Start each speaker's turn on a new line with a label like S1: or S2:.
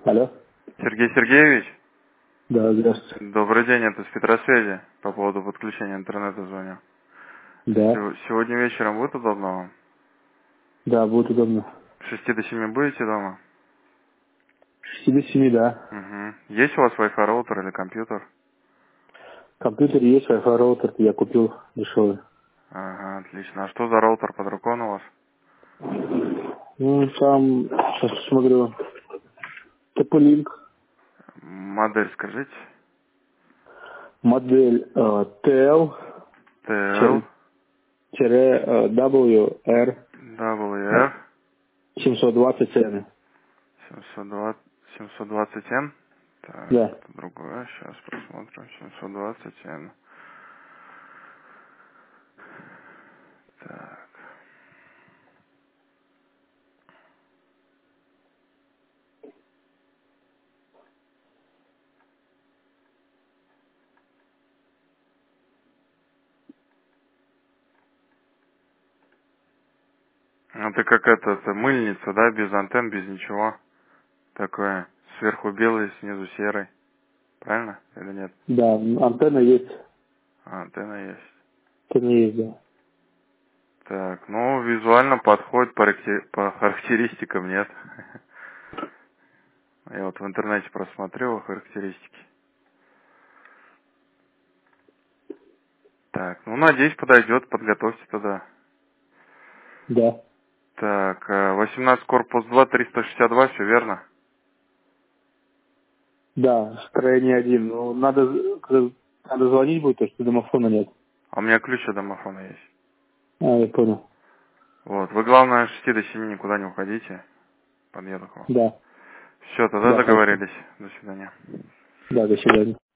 S1: Алло.
S2: Сергей Сергеевич,
S1: Да, здравствуйте.
S2: добрый день, это с Петросвязи. По поводу подключения интернета звоню.
S1: Да.
S2: Сегодня вечером будет удобно вам?
S1: Да, будет удобно.
S2: С 6 до 7 будете дома?
S1: С 7 до 7, да.
S2: Угу. Есть у вас Wi-Fi роутер или компьютер?
S1: Компьютер есть, Wi-Fi роутер я купил дешевый.
S2: Ага, отлично. А что за роутер под рукой у вас?
S1: Ну, там, сейчас смотрю, TP-Link,
S2: Модель скажите.
S1: модель
S2: TL,
S1: TL-WR
S2: WR
S1: 720N.
S2: 720, 720N. Так,
S1: Да,
S2: это другое. Сейчас посмотрим. 720N. Так. Это как это мыльница, да, без антенн, без ничего. Такое. Сверху белый, снизу серый. Правильно или нет?
S1: да, антенна есть.
S2: А, антенна есть.
S1: Антенна есть, да.
S2: Так, ну, визуально подходит, по характеристикам нет. Я вот в интернете просмотрел характеристики. Так, ну, надеюсь, подойдет, подготовьте тогда.
S1: Да.
S2: Так, 18 корпус 2, 362, все верно?
S1: Да, строение 1. Ну, надо звонить будет, потому что домофона нет.
S2: А у меня ключ от домофона есть.
S1: А, я понял.
S2: Вот, вы, главное, с 6 до 7 никуда не уходите. Подъеду к вам.
S1: Да,
S2: Все, тогда
S1: да, хорошо.
S2: договорились. До свидания.
S1: Да, до свидания.